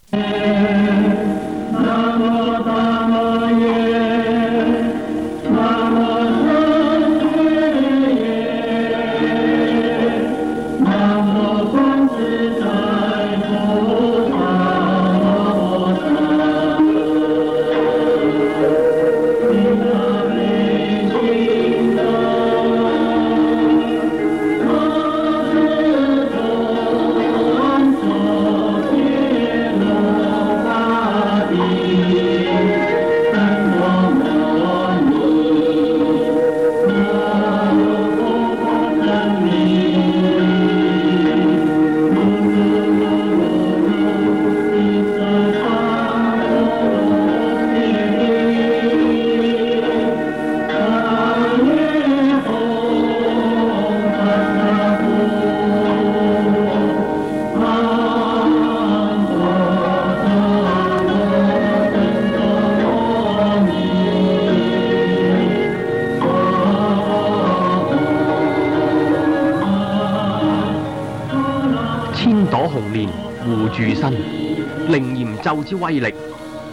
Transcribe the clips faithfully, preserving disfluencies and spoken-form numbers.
紅蓮護住身，靈焰咒之威力。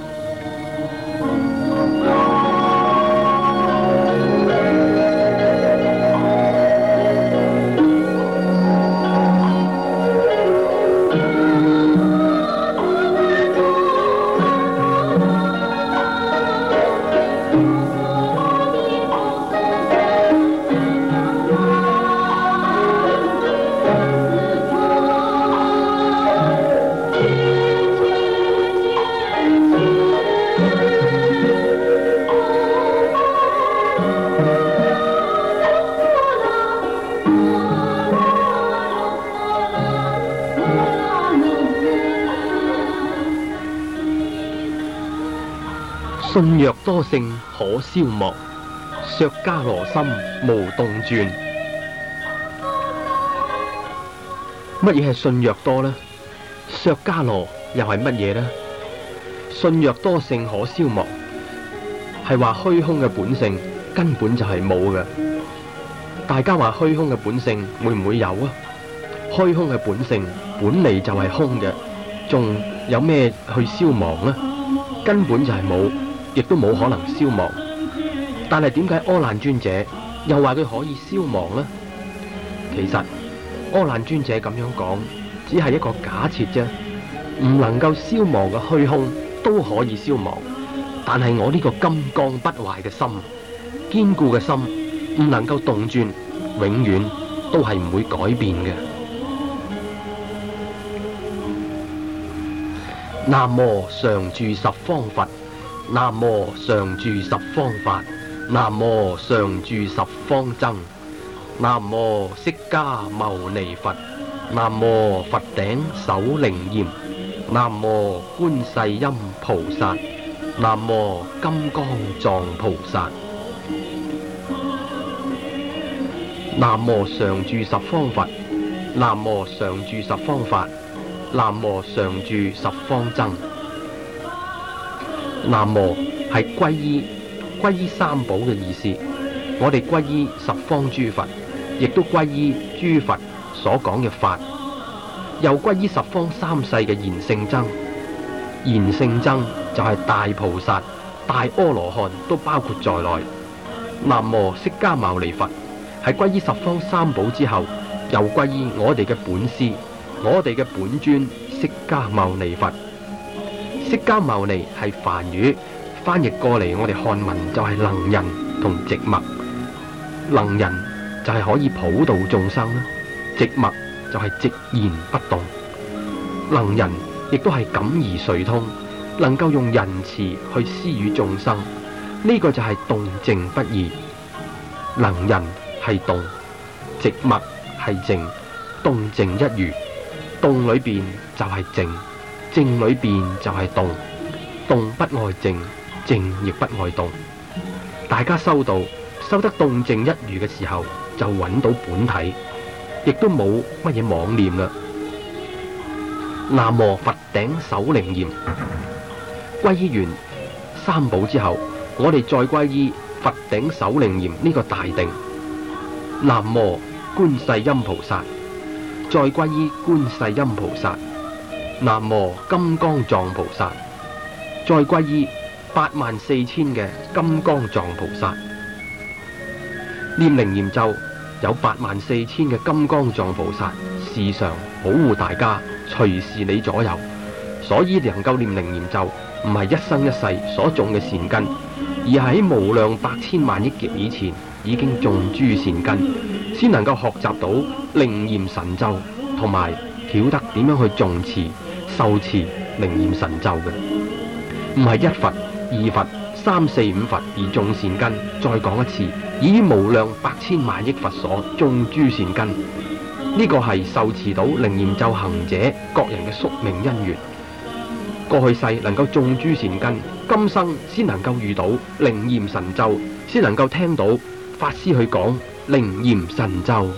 信若多聖可消磨，削迦羅心無動轉。乜嘢係信若多呢？削迦羅又係乜嘢呢？信若多聖可消磨，係話虛空嘅本性根本就係冇嘅。大家話虛空嘅本性會唔會有啊？虛空嘅本性本嚟就係空嘅，仲有咩去消亡呢？根本就係冇。亦都冇可能消亡，但係點解阿難尊者又話佢可以消亡呢？其實阿難尊者咁樣講，只係一個假設啫，唔能夠消亡嘅虛空都可以消亡，但係我呢個金剛不壞嘅心，堅固嘅心，唔能夠動轉，永遠都係唔會改變嘅。南無常住十方佛。南無常住十方法，南無常住十方僧，南無釋迦牟尼佛，南無佛頂首楞嚴，南無觀世音菩薩，南無金剛藏菩薩。南無常住十方佛，南無常住十方法，南無常住十方僧。南無係皈依，皈依三寶嘅意思。我哋皈依十方諸佛，亦都皈依諸佛所講嘅法，又皈依十方三世嘅賢聖僧。賢聖僧就係大菩薩、大阿羅漢都包括在內。南無釋迦牟尼佛係皈依十方三寶之後，又皈依我哋嘅本師，我哋嘅本尊釋迦牟尼佛。釋迦牟尼係梵語，翻譯過嚟我哋漢文就係能人同寂默。能人就係可以普度眾生啦，寂默就係寂然不動。能人亦都係感而遂通，能夠用仁慈去施予眾生，呢個就係動靜不二。能人係動，寂默係靜，動靜一如，動裏邊就係靜。靜裏邊就係動，動不愛靜，靜亦不愛動。大家修道修得動靜一如嘅時候，就揾到本體，亦都冇乜嘢妄念啦。南無佛頂首楞嚴，皈依完三寶之後，我哋再皈依佛頂首楞嚴呢個大定。南無觀世音菩薩，再皈依觀世音菩薩。 南無金剛藏菩薩，再皈依八萬四千嘅金剛藏菩薩。念靈驗咒有八萬四千嘅金剛藏菩薩時常保護大家，隨時你左右。所以能夠念靈驗咒，唔係一生一世所種嘅善根，而係喺無量百千萬億劫以前已經種諸善根，先能夠學習到靈驗神咒，同埋曉得點樣去誦持、受持靈驗神咒嘅。唔係一佛、二佛、三四五佛而種善根。再講一次，以無量百千萬億佛所種諸善根，呢、這個係受持到靈驗咒行者各人嘅宿命因緣。過去世能夠種諸善根，今生先能夠遇到靈驗神咒，先能夠聽到法師去講靈驗神咒。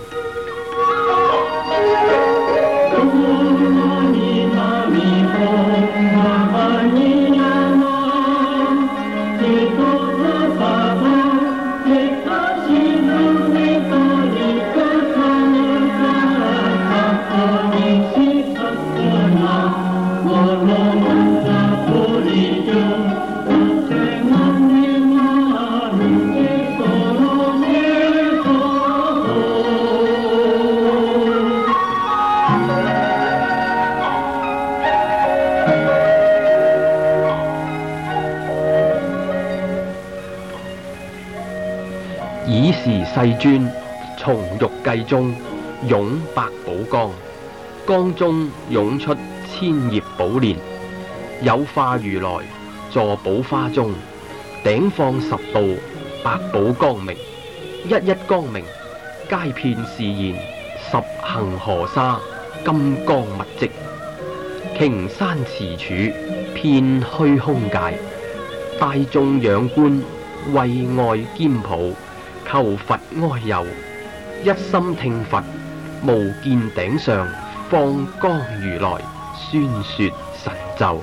爾時世尊從玉髻中湧百寶光，光中湧出千葉寶蓮，有化如來坐寶花中，頂放十道百寶光明，一一光明皆遍示現十恆河沙金剛密跡，瓊山池柱遍虛空界，大眾仰觀為愛兼抱，求佛哀佑，一心聽佛，無見頂上放光如來宣說神咒。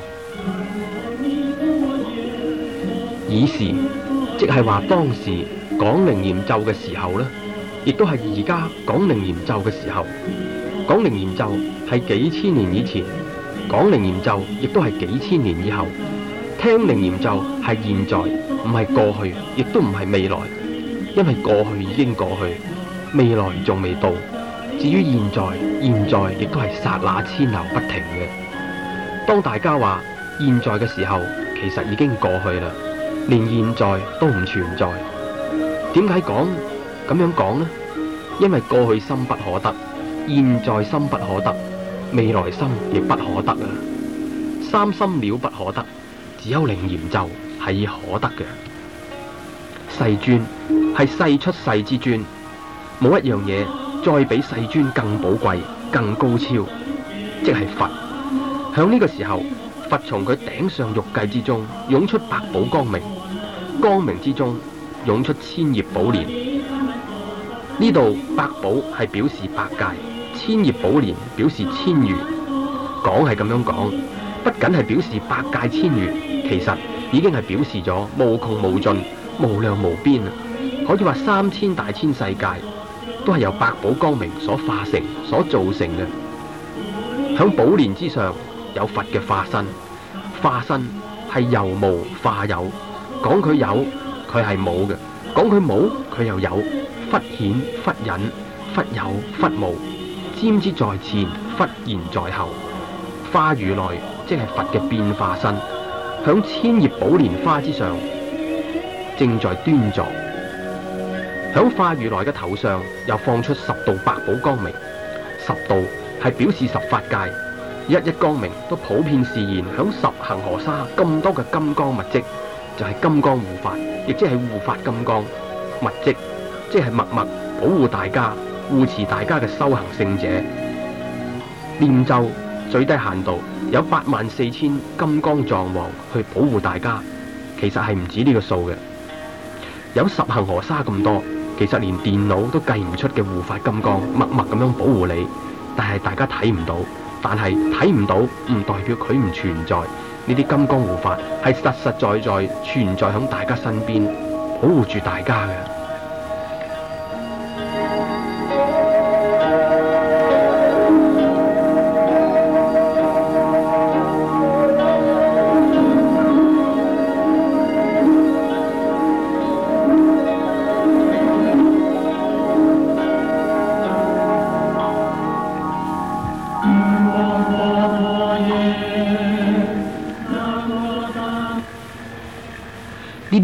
爾時即係話當時講靈驗咒嘅時候呢，亦都係而家講靈驗咒嘅時候。講靈驗咒係幾千年以前，講靈驗咒亦都係幾千年以後。聽靈驗咒係現在，唔係過去，亦都唔係未來。因為過去已經過去，未來仲未到。至於現在，現在亦都係剎那千流不停嘅。當大家話現在嘅時候，其實已經過去啦，連現在都唔存在。點解講咁樣講呢？因為過去心不可得，現在心不可得，未來心亦不可得啊！三心了不可得，只有靈驗咒係可得嘅。世尊係世出世之尊，冇一樣嘢再比世尊更寶貴、更高超，即係佛。響呢個時候，佛從佢頂上玉髻之中湧出百寶光明，光明之中湧出千葉寶蓮。呢度百寶係表示百界，千葉寶蓮表示千餘。講係咁樣講，不僅係表示百界千餘，其實已經係表示咗無窮無盡、無量無邊啊！可以話三千大千世界都係由百寶光明所化成、所造成嘅。響寶蓮之上有佛嘅化身，化身係由無化有。講佢有，佢係冇嘅；講佢冇，佢又有。忽顯忽隱，忽有忽無，瞻之在前，忽然在後。化如來即係佛嘅變化身，響千葉寶蓮花之上，正在端坐。響化如來嘅頭上又放出十道百寶光明，十道係表示十法界，一一光明都普遍示現響十恆河沙咁多嘅金剛密跡，就係、是、金剛護法，亦即係護法金剛密跡，即係默默保護大家、護持大家嘅修行聖者。念咒最低限度有八萬四千金剛藏王去保護大家，其實係唔止呢個數嘅，有十恆河沙咁多，其實連電腦都計唔出嘅護法金剛，默默咁樣保護你。但係大家睇唔到，但係睇唔到唔代表佢唔存在。呢啲金剛護法係實實在在存在響大家身邊，保護住大家嘅。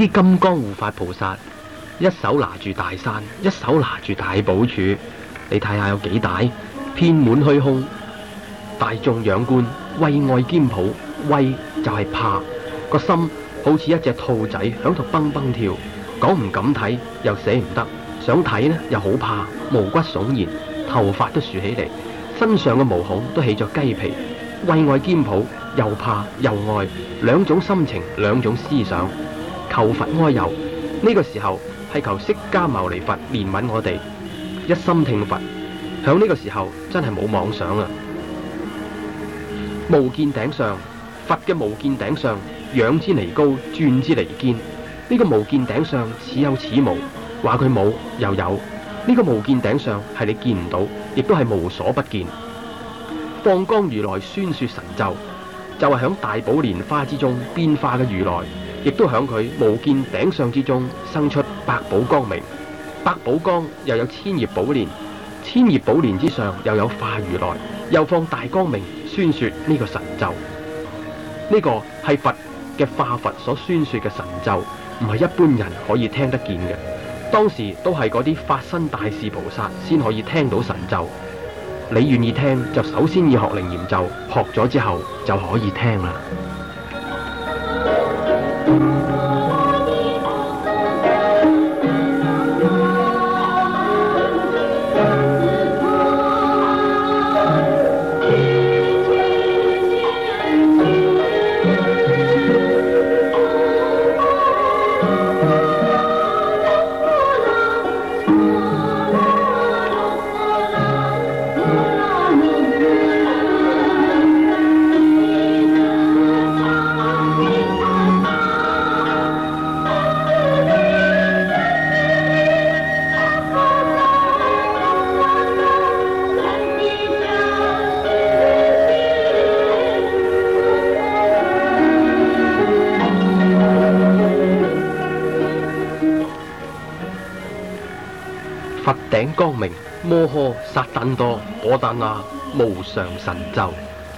啲金剛護法菩薩一手拿住大山，一手拿住大寶柱，你睇下有幾大，遍滿虛空。大眾仰觀，畏愛兼抱，畏就係怕，個心好似一隻兔仔響度蹦蹦跳，講唔敢睇，又捨唔得，想睇呢又好怕，毛骨悚然，頭髮都豎起嚟，身上嘅毛孔都起咗雞皮，畏愛兼抱，又怕又愛，兩種心情，兩種思想，求佛哀佑。呢個時候係求釋迦牟尼佛憐憫我哋，一心聽佛，響呢個時候真係冇妄想啦。無見頂上，佛嘅無見頂上，仰之彌高，轉之彌堅。呢個無見頂上似有似無，話佢冇又有。呢個無見頂上係你見唔到，亦都係無所不見。放光如來宣說神咒，就係響大寶蓮花之中變化嘅如來，亦都響佢無見頂上之中生出百寶光明。百寶光又有千葉寶蓮，千葉寶蓮之上又有化如來，又放大光明宣說呢個神咒。呢個係佛嘅化佛所宣說嘅神咒，唔係一般人可以聽得見嘅。當時都係嗰啲法身大士菩薩先可以聽到神咒。你願意聽，就首先要學靈驗咒，學咗之後就可以聽啦。佛頂光明，摩訶薩疍多波丹那無上神咒。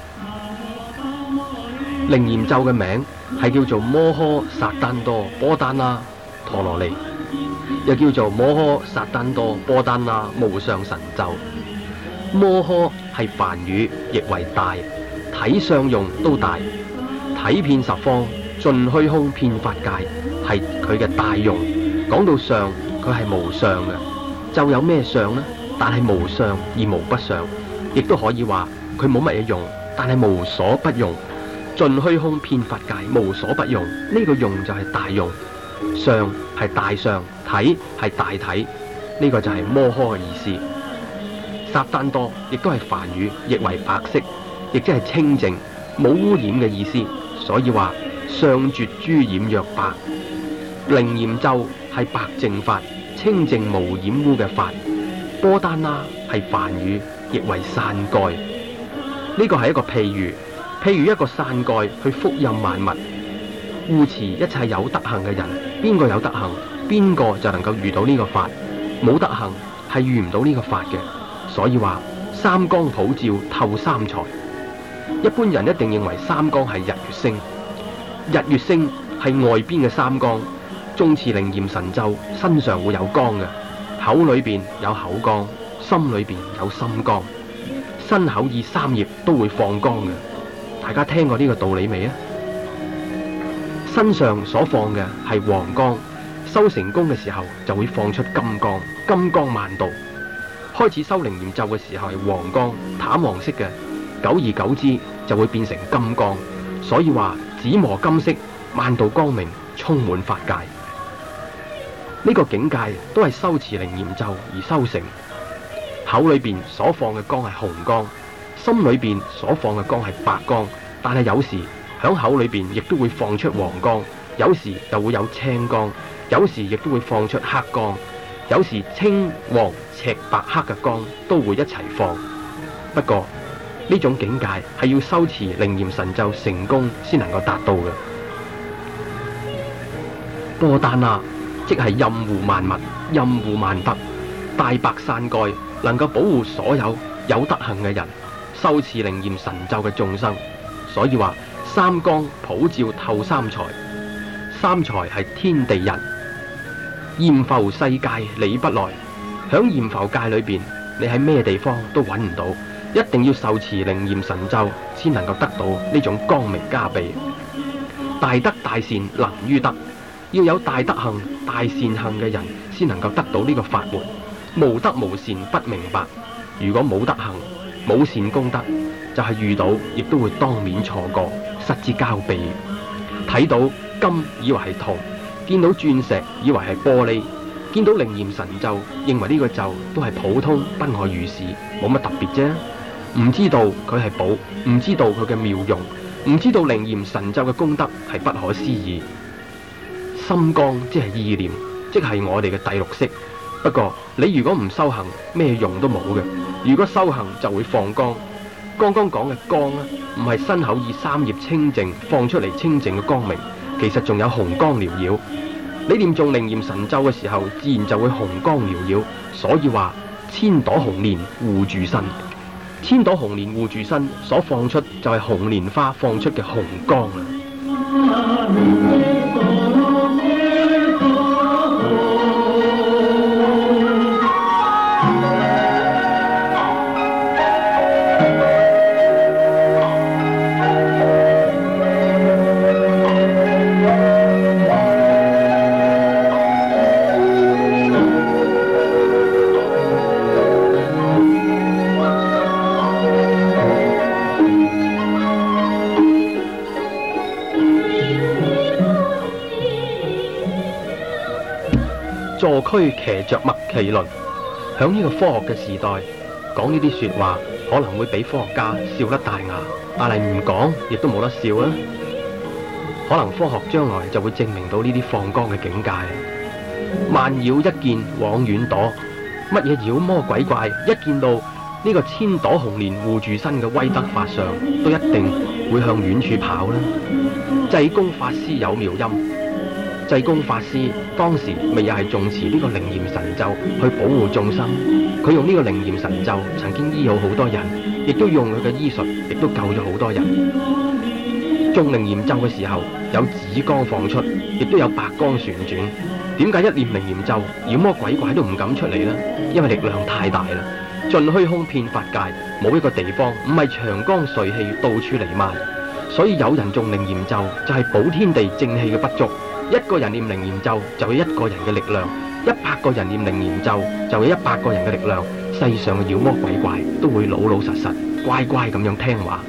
靈驗咒嘅名係叫做摩訶薩疍多波丹那陀羅尼，又叫做摩訶薩疍多波丹那無上神咒。摩訶係梵語，亦為大，體相用都大，體遍十方，盡虛空遍法界，係佢嘅大用。講到相，佢係無相嘅。咒有咩相呢？但係無相而無不相，亦都可以話佢冇乜嘢用，但係無所不用。盡虛空遍法界，無所不用。呢、這個用就係大用，相係大相，體係大體。呢、這個就係摩訶嘅意思。薩疍多亦都係梵語，亦為白色，亦即係清淨冇污染嘅意思。所以話相絕諸染若白。靈驗咒係白淨法，清淨無染污嘅法。波丹那係梵語，亦為傘蓋。呢個係一個譬喻，譬如一個傘蓋去福蔭萬物，護持一切有德行嘅人。邊個有德行，邊個就能夠遇到呢個法；冇德行係遇唔到呢個法嘅。所以話三光普照透三才。一般人一定認為三光係日月星，日月星係外邊嘅三光。誦持靈驗神咒，身上會有光嘅，口裏邊有口光，心裏邊有心光，身口意三業都會放光嘅。大家聽過呢個道理未啊？身上所放嘅係黃光，修成功嘅時候就會放出金光，金光萬道。開始修靈驗咒嘅時候係黃光，淡黃色嘅，久而久之就會變成金光。所以話紫磨金色，萬道光明充滿法界。呢個境界都係修持靈驗咒而修成。口裏邊所放嘅光係紅光，心裏邊所放嘅光係白光，但係有時響口裏邊亦都會放出黃光，有時就會有青光，有時亦都會放出黑光，有時青黃赤白黑嘅光都會一齊放。不過呢種境界係要修持靈驗神咒成功先能夠達到嘅。波丹那即係蔭護萬物、蔭護萬德，大白傘蓋，能夠保護所有有德行嘅人，修持靈驗神咒嘅眾生。所以話三光普照透三才。 三才係天地人。閻浮世界你不來，響閻浮界裏邊，你喺咩地方都揾唔到，一定要受持靈驗神咒，先能夠得到呢種光明加被。大德大善能於德，要有大德行、大善行嘅人，先能夠得到呢個法門。無德無善不明白，如果冇德行、冇善功德，就係、是、遇到亦都會當面錯過，失之交臂。睇到金以為係銅，見到鑽石以為係玻璃，見到靈驗神咒，認為呢個咒都係普通不外如是，冇乜特別啫。唔知道佢係寶，唔知道佢嘅妙用，唔知道靈驗神咒嘅功德係不可思議。心光即係意念，即係我哋嘅第六識。不過你如果唔修行，咩用都冇嘅。如果修行就會放光。剛剛講嘅光啊，唔係身口意三業清淨放出嚟清淨嘅光明，其實仲有紅光繚繞。你念誦靈驗神咒嘅時候，自然就會紅光繚繞。所以話千朵紅蓮護住身，千朵紅蓮護住身所放出就係紅蓮花放出嘅紅光啊！坐驅騎着麥麒麟，響呢個科學嘅時代講呢啲說話，可能會俾科學家笑得大牙，但係唔講亦都冇得笑啦。可能科學將來就會證明到呢啲放光嘅境界。萬妖一見往遠躲，乜嘢妖魔鬼怪一見到呢個千朵紅蓮護住身嘅威德法相，都一定會向遠處跑啦。濟公法師有妙音。濟公法師當時咪又係重持呢個靈驗神咒去保護眾生，佢用呢個靈驗神咒曾經醫好好多人，亦都用佢嘅醫術，亦都救咗好多人。誦靈驗咒嘅時候，有紫光放出，亦都有白光旋轉。點解一念靈驗咒，妖魔鬼怪都唔敢出嚟呢？因為力量太大啦，盡虛空遍法界，冇一個地方唔係長光瑞氣到處彌漫。所以有人誦靈驗咒，就係、是、保天地正氣嘅不足。一個人念靈驗咒就有一個人嘅力量，一百個人念靈驗咒就有一百個人嘅力量。世上嘅妖魔鬼怪都會老老實實、乖乖咁樣聽話。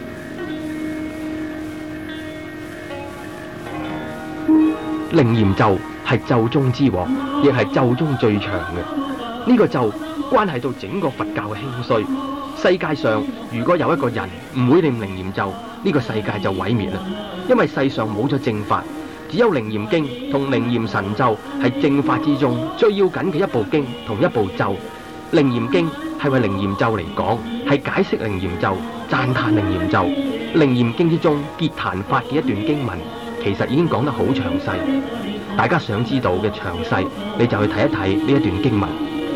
靈驗咒係咒中之王，亦係咒中最長嘅。呢、這個咒關係到整個佛教嘅興衰。世界上如果有一個人唔會念靈驗咒，呢、這個世界就毀滅啦。因為世上冇咗正法。只有靈驗經同靈驗神咒係正法之中最要緊嘅一部經同一部咒。靈驗經係為靈驗咒嚟講，係解釋靈驗咒、讚歎靈驗咒。靈驗經之中結壇法嘅一段經文，其實已經講得好詳細。大家想知道嘅詳細，你就去睇一睇呢一段經文。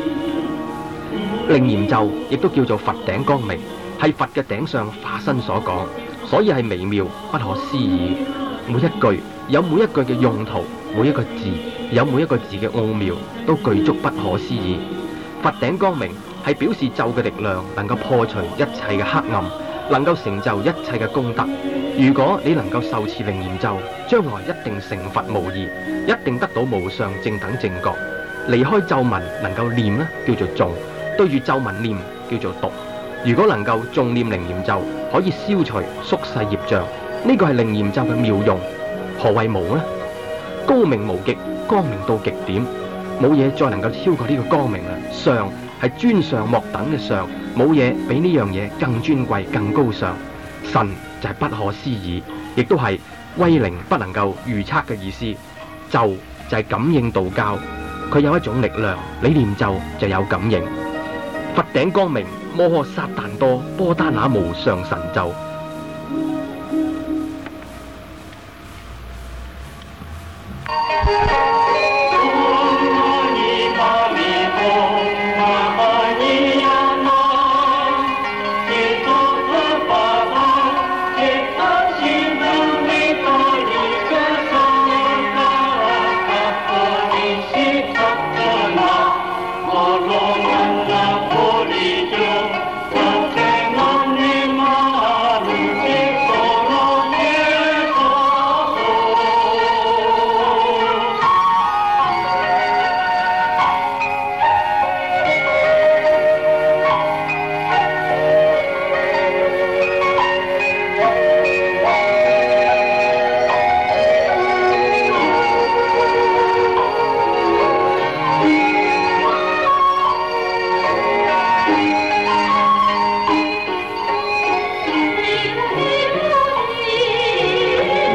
靈驗咒亦都叫做佛頂光明，係佛嘅頂上化身所講，所以係微妙不可思議。每一句有每一句嘅用途，每一個字有每一個字嘅奧妙，都具足不可思議。佛頂光明係表示咒嘅力量能夠破除一切嘅黑暗，能夠成就一切嘅功德。如果你能夠受持靈驗咒，將來一定成佛無疑，一定得到無上正等正覺。離開咒文能夠念呢，叫做誦；對住咒文念叫做讀。如果能夠誦念靈驗咒，可以消除宿世業障。呢個係靈驗咒嘅妙用。何謂無呢？高明無極，光明到極點，冇嘢再能夠超過呢個光明啦。上係尊上莫等嘅上，冇嘢比呢樣嘢更尊貴、更高尚。神就係不可思議，亦都係威靈不能夠預測嘅意思。咒就係感應道交，佢有一種力量，你念咒就有感應。佛頂光明摩訶薩但多波丹那無上神咒。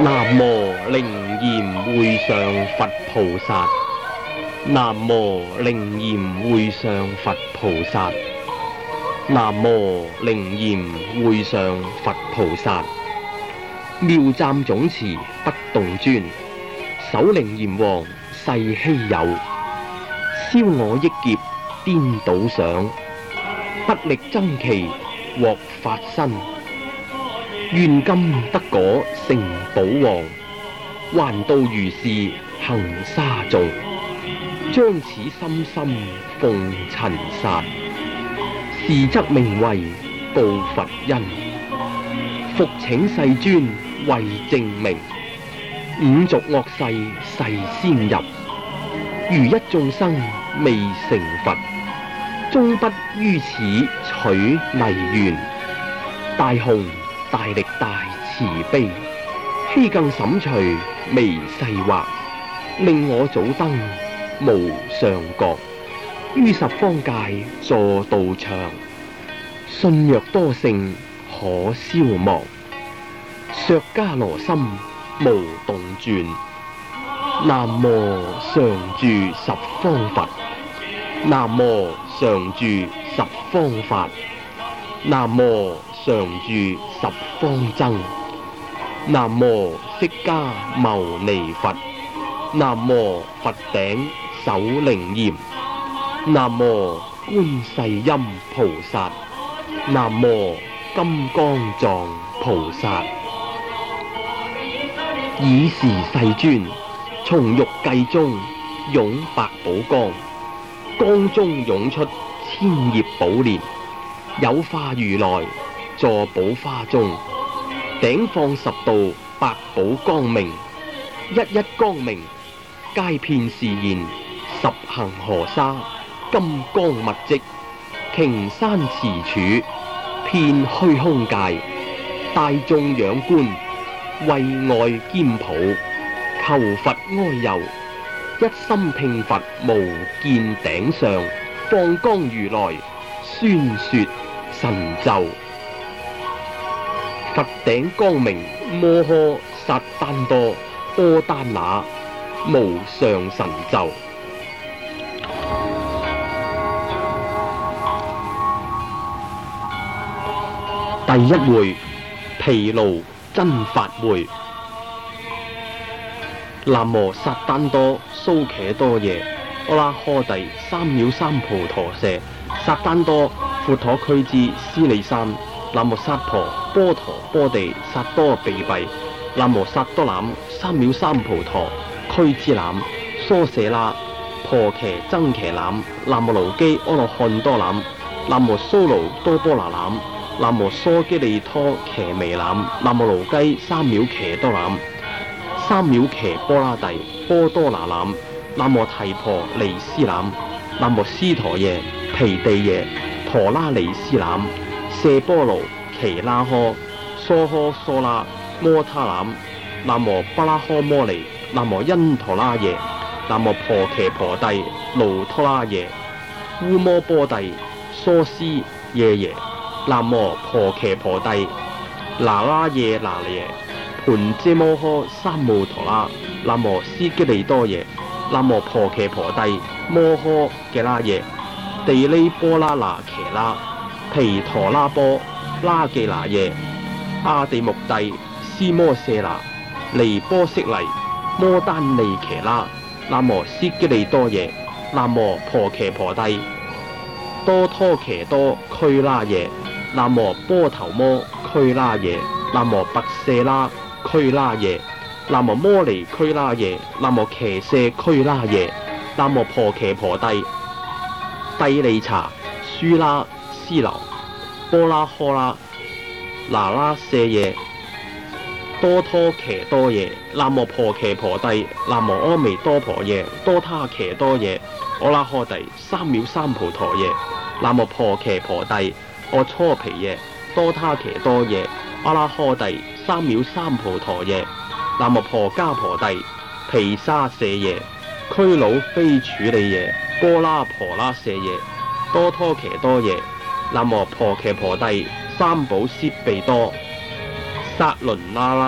南無靈嚴會上佛菩薩。南無靈嚴會上佛菩薩。南無靈嚴會上佛菩薩。妙湛總持不動尊，首靈閻王世稀有。消我億劫顛倒想，不力爭其獲法身。願今得果成寶王，還道如是行沙眾。將此心心奉塵剎，是則名為報佛恩。復請世尊為證明，五濁惡世誓先入。如一眾生未成佛，終不於此取泥緣。大雄大力大慈悲，希更審除微細惑，令我早登無上覺，於十方界坐道場。信若多勝可消亡，削迦羅心無動轉。南無常住十方佛，南無常住十方法，南無常住十方僧，南無釋迦牟尼佛，南無佛頂首靈嚴，南無觀世音菩薩，南無金剛藏菩薩。爾時世尊從玉髻中湧百寶光，光中湧出千葉寶蓮，有化如來坐寶花中，頂放十道百寶光明，一一光明皆遍示現十恆河沙，金剛密積，瓊山池柱，遍虛空界，大眾仰觀，為愛兼抱，求佛哀遊，一心聽佛無見頂上，放光如來宣說神咒。佛頂光明摩訶薩丹多波丹那無上神咒。第一回毗盧真法會。南無薩丹多蘇茄多耶，阿拉訶帝三藐三菩陀舍，薩丹多闊陀俱胝斯利山，南無薩婆波陀波地薩多比閉，南無薩多攬三藐三菩陀俱胝攬，娑舍那婆伽僧伽攬，南無盧基阿羅漢多攬，南無蘇盧多波那攬，南無梭基利托伽彌攬，南無盧雞三藐伽多攬，三藐伽波拉帝波多那攬，南無提婆尼斯攬，南無斯陀耶毗地耶陀拉尼斯攬，舍波盧耆那訶梭訶梭那摩他攬，南無巴拉訶摩尼，南無因陀拉耶，南無婆伽婆帝盧托拉耶，烏摩波帝梭斯耶耶，南無婆伽婆帝那拉耶那耶，盤遮摩訶三摩陀拉，南無斯基利多耶，南無婆伽婆帝摩訶嘅拉耶，地利波拉那伽拉，毗陀拉波拉基那耶，阿地目帝斯摩舍那，尼波色尼摩丹尼伽拉，南無斯基利多耶，南無婆伽婆帝多拖伽多俱拉耶，南無波頭摩俱拉耶，南無跋舍拉俱拉耶，南無摩尼俱拉耶，南無騎舍俱拉耶，南無婆伽婆帝帝利查舒拉斯流波拉訶拉那拉舍耶多拖伽多耶，南無婆伽婆帝，南無阿彌多婆耶，多他伽多耶，阿拉訶帝三藐三菩陀耶，南無婆伽婆帝，阿初毗耶，多他伽多耶，阿拉訶帝三藐三菩陀耶，南無婆伽婆帝，毗沙舍耶，俱盧非處理耶，波拉婆拉舍耶，多拖伽多耶，南無婆伽婆帝，三寶悉備多，薩倫那拉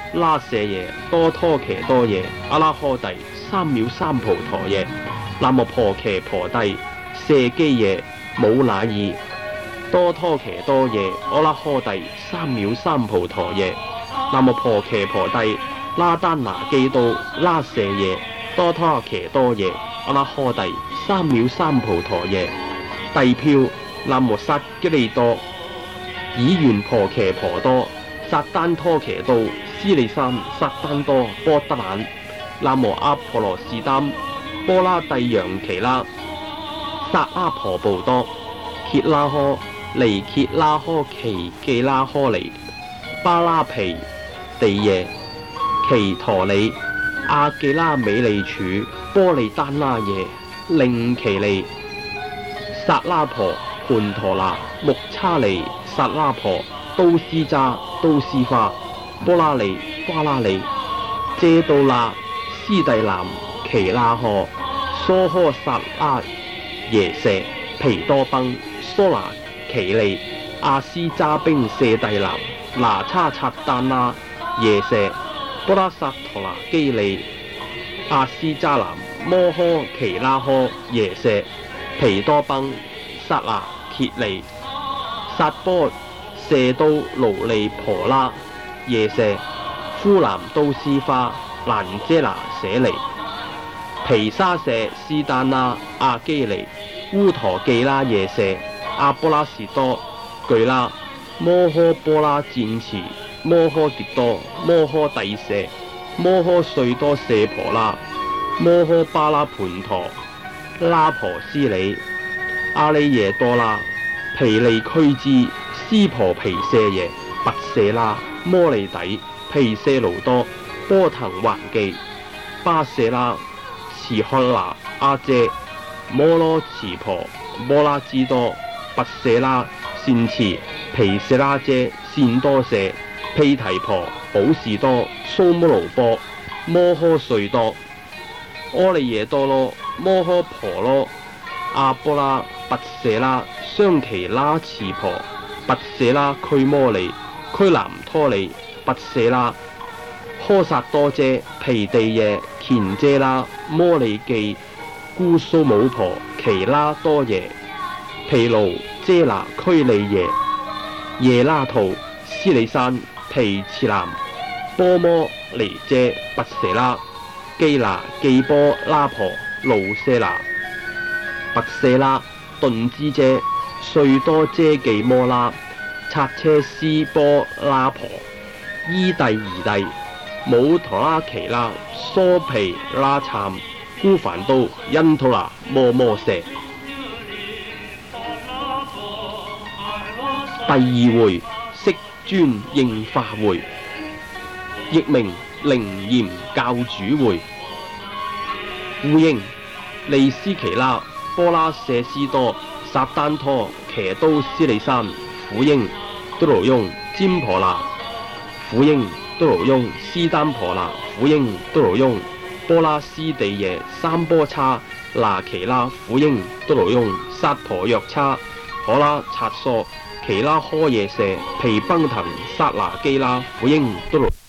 拉舍耶多拖騎多耶阿拉科帝三藐三菩陀耶南無婆騎婆帝舍基耶母那爾多拖騎多耶阿拉科帝三藐三菩陀耶南無婆騎婆帝拉丹拿基都拉舍耶多拖騎多耶阿拉科帝三藐三菩陀耶帝飄南無薩基利多以願婆騎婆多薩丹拖騎都斯利三薩丹多波德蘭南無阿婆羅士丹波拉帝楊奇拉薩阿婆布多揭拉科尼揭拉科奇基拉科尼巴拉皮地耶奇陀里阿基拉美利柱波利丹拉耶令奇利薩拉婆盤陀那木叉尼薩拉婆都斯扎都斯花波拉利花拉利遮都拉斯蒂南奇拉賀梭科薩拉耶舍皮多崩梭拿奇利阿斯扎兵舍蒂南拿叉察丹拉耶舍波拉薩陀拿基利阿斯扎南摩訶奇拉科耶舍皮多崩薩拿揭利薩波舍都盧利婆拉耶舍呼南都斯花蘭遮拿舍利皮沙舍斯丹拉阿基利烏陀記拉耶舍阿波拉士多巨拉摩訶波拉戰持摩訶迭多摩訶帝舍摩訶瑞多舍婆拉摩訶巴拉盤陀拉婆斯里阿里耶多拉皮利區之斯婆皮舍耶拔舍拉摩利底皮舍盧多波騰環記巴舍拉慈漢拿阿姐摩羅慈婆摩拉之多拔舍拉善慈皮舍拉姐善多舍毗提婆寶士多蘇摩盧波摩訶瑞多阿利耶多羅摩訶婆羅阿波拉拔舍拉雙奇拉慈婆拔舍拉驅摩利驅南拖利拔舍拉科薩多遮皮地耶乾遮拉摩利記姑蘇姆婆奇拉多耶毗盧遮拿驅利耶耶拉圖斯里山皮次南波摩尼遮拔舍拉基拿基波拉婆盧舍拿拔舍拉頓之遮瑞多遮記摩拉剎車斯波拉婆伊第二弟姆陀拉奇拉蘇皮拉參孤梵都因土拿摩摩舍。第二會釋尊應化會，亦名靈嚴教主會。呼應利斯奇拉波拉舍斯多薩丹拖騎都斯利山苦英都盧雍占婆那苦英都盧雍斯丹婆那苦英都盧雍波拉斯地耶三波叉拿奇拉苦英都盧雍薩婆約叉可拉察梭奇拉科耶舍皮崩騰薩拿基拉苦英都盧